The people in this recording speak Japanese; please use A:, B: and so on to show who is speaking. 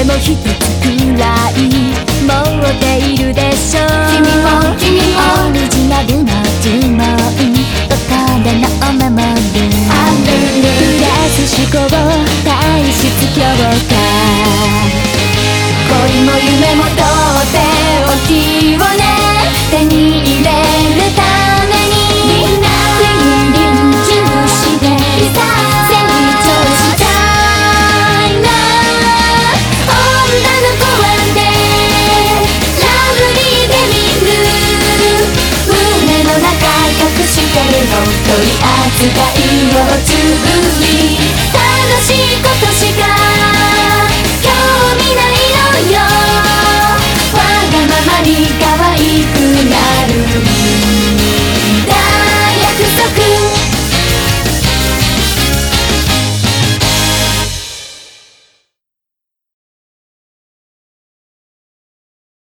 A: でも一つくらい持っているでしょう。君もオリジナルの呪文、ここでのお守り、プラス思考、体質強化、恋も夢もとっておきをね、手に入れるためにみんな印して成長したいな。女の子はね、ラブリーゲミング、胸の中隠してるの取り扱い要注意、楽しいことしか